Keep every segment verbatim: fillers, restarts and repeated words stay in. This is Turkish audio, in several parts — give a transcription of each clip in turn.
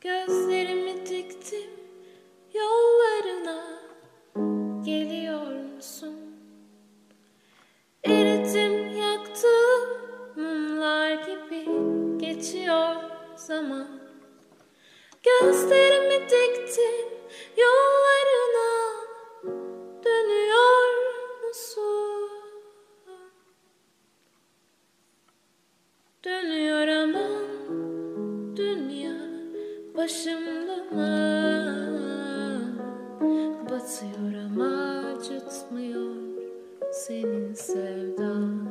Gözlerimi diktim yollarına, geliyor musun? Eridim yaktım mumlar gibi, geçiyor zaman. Gözlerimi diktim yollarına, dönüyor musun? Dönüyor aman dünya, başımda mı? Batıyor ama acıtmıyor senin sevdan.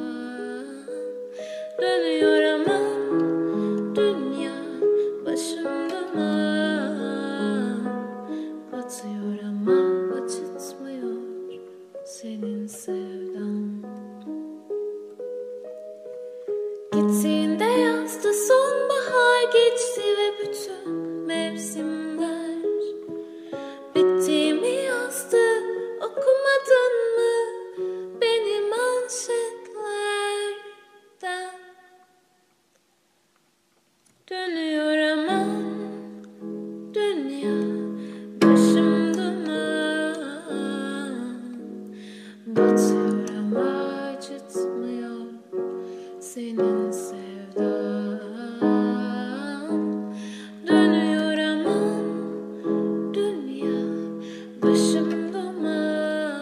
Dönüyor aman dünya, başımda mı? Batıyor ama acıtmıyor senin sevdan. Gittiğinde yazdı sonbahar, geçti ve bütün mevsimler. Bittiğimi yazdı, okumadın mı benim manşetlerden? Dönüyor aman dünya, başımda mı? Batıyor ama acıtmıyor senin sevdan. Dönüyor aman dünya, başımda mı?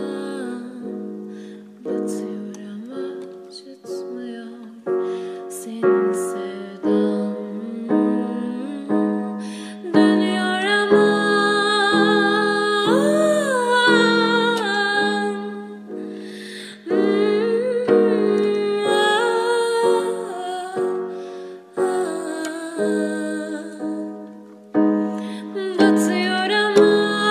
Batıyor ama acıtmıyor senin sevdan. Dönüyor batıyor ama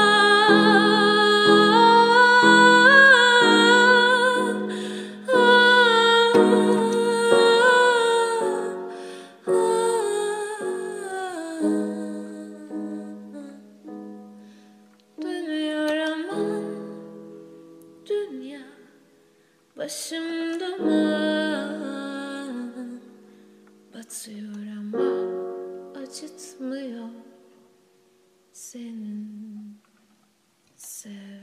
dönüyor aman dünya, başımda mı? Batıyor ama acıtmıyor senin sev